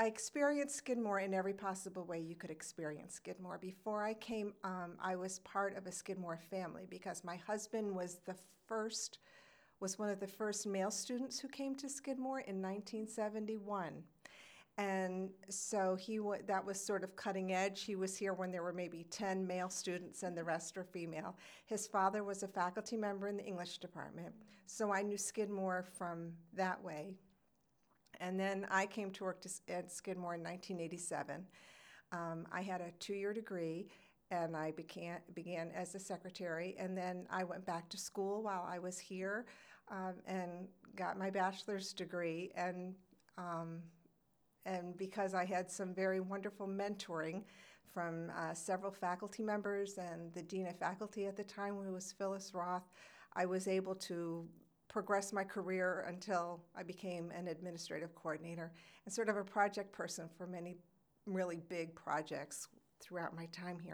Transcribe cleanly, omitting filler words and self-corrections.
I experienced Skidmore in every possible way you could experience Skidmore. Before I came, I was part of a Skidmore family because my husband was one of the first male students who came to Skidmore in 1971. And so that was sort of cutting edge. He was here when there were maybe 10 male students and the rest were female. His father was a faculty member in the English department, so I knew Skidmore from that way. And then I came to work at Skidmore in 1987. I had a 2-year degree, and I began as a secretary. And then I went back to school while I was here and got my bachelor's degree. And because I had some very wonderful mentoring from several faculty members and the dean of faculty at the time, who was Phyllis Roth, I was able to progress my career until I became an administrative coordinator and sort of a project person for many really big projects throughout my time here.